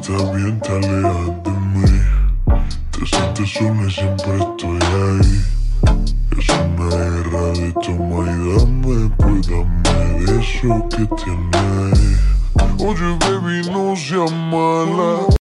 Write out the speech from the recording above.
estás bien, te alejas de mí. Te sientes sola y siempre estoy ahí. Es una guerra de toma y dame, pues dame de eso que tienes. Oye, bebé,